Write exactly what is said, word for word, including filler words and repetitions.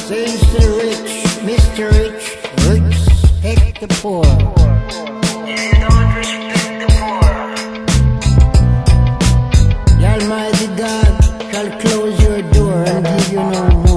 Says the rich, Mister Rich, respect the poor. If you don't respect the poor, The Almighty God shall close your door and give you no